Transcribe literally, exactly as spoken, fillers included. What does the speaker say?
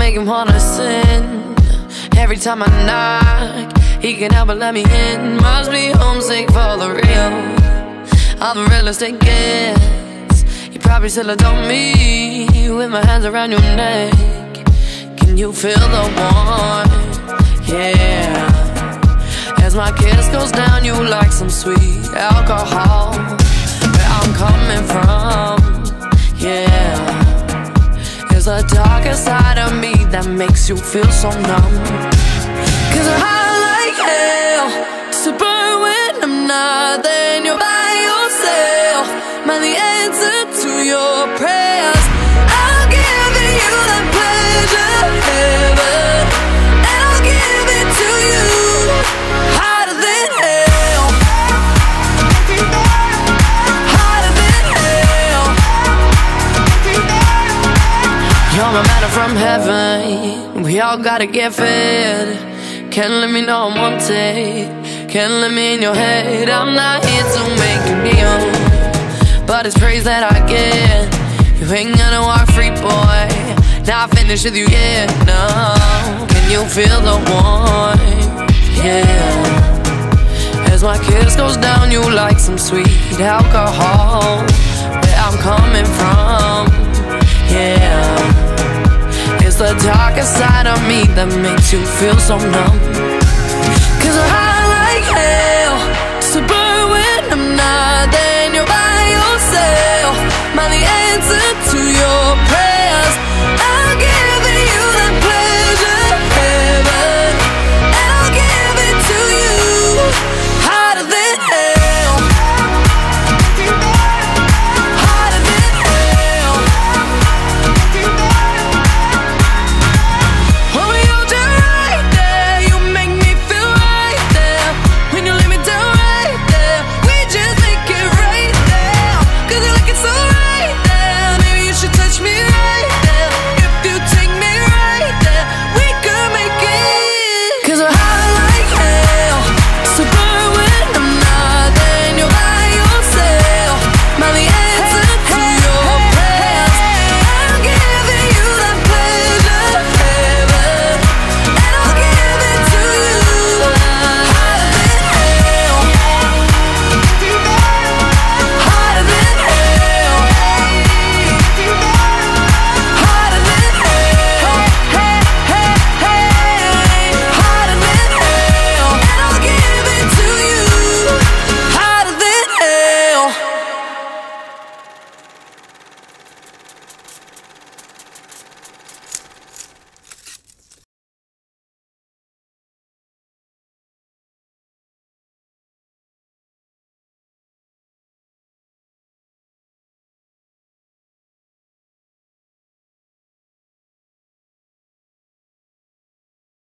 make him wanna sin. Every time I knock, he can help but let me in. Must be homesick for the real. I'm the realest it gets. You probably still adore me with my hands around your neck. Can you feel the warmth? Yeah. As my kiss goes down, you like some sweet alcohol. Where I'm coming from, yeah. There's a darker side of me that makes you feel so numb. Cause I'm hot like hell, to burn when I'm not. Then you're by yourself, man, the answer to your prayers. I'll give you that pleasure, heaven, and I'll give it to you, hotter than hell, hotter than hell. You're my manna from heaven, we all gotta get fed. Can't let me know I'm wanted, can't let me in your head. I'm not here to make you kneel, but it's praise that I get. You ain't gonna walk free, boy, not finished with you yet, no. Can you feel the warmth? Yeah. As my kiss goes down, you like some sweet alcohol. Where I'm coming from, yeah. It's the darker side of me that makes you feel so numb. Cause I